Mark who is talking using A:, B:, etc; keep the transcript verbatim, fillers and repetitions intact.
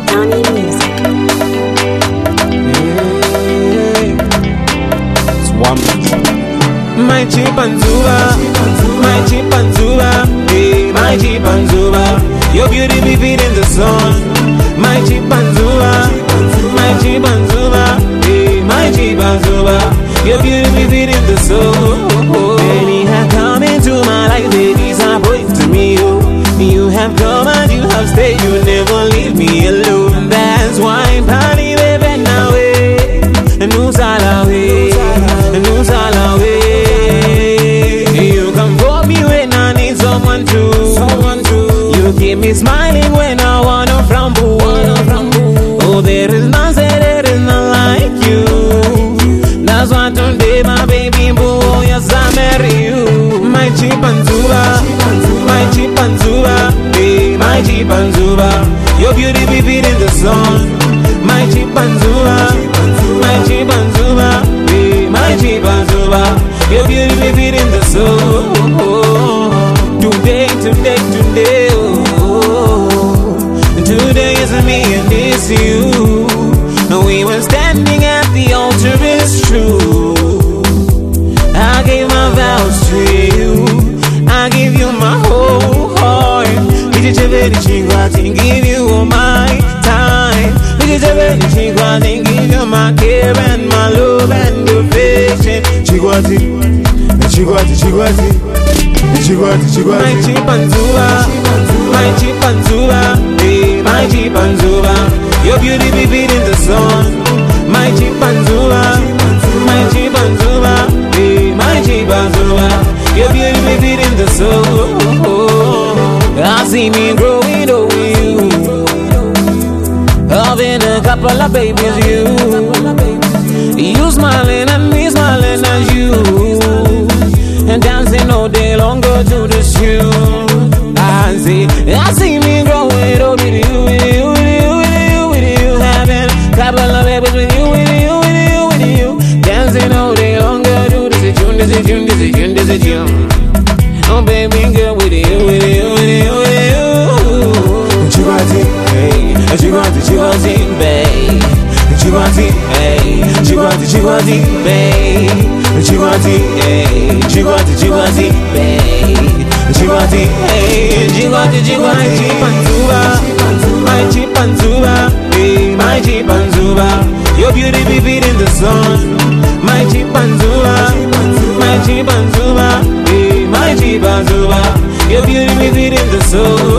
A: Johnny Music.
B: It's one.
C: My chimpanzee, my chimpanzee, hey, my chimpanzee, your beauty be feeding the sun. My chimpanzee, my chimpanzee, hey, my chimpanzee, your beauty be feeding the sun. Many have come into my life, they disappoint to me. Oh, you have come and you have stayed, you never leave me alone. That's why party baby now, and no salawe, and no salawe. You come for me when I need someone to, someone to. You keep me smiling when I wanna frambo. Oh, there is none, say there is none like you. That's why today, my baby boo, oh yes I marry you. My chimpanzee, my chimpanzee, hey, my chimpanzee, your beauty be feeding the sun. My chimpanzee, my chimpanzee, hey, my chimpanzee, your beauty be feeding the sun. Today, today, today, oh, today is me and it's you. We were standing at the altar, it's true. I gave my vows to you, I give you my whole heart. Give you all my time. Give you my care and my love and affection.
B: Chigwati, chigwati, chigwati, chigwati, chigwati.
C: My chimpanzee, my chimpanzee, hey, my chimpanzee, your beauty be feeding the sun. My chimpanzee, my chimpanzee, hey, my chimpanzee, your beauty be feeding the sun. I see me growing over you, having a couple of babies, you. You smiling and me smiling as you, and dancing all day long go to this tune. I see, I see me growing over you, with you, with you, with you, with you, having a couple of babies with you, with you, with you, with you, dancing all day long go to this tune, this tune, this tune, this tune. Oh baby girl, with you, with you, with you, with you.
B: Chigwati,
C: Hey, chigwati, chigwati, babe. Chigwati, hey, chigwati, chigwati, babe. Chigwati, hey, chigwati, chigwati, babe. Chigwati, hey, chigwati, chigwati. My chimpanzee, hey, my chimpanzee, your beauty be feeding the sun. My chimpanzee, my chimpanzee, hey, my chimpanzee, your beauty be feeding the sun.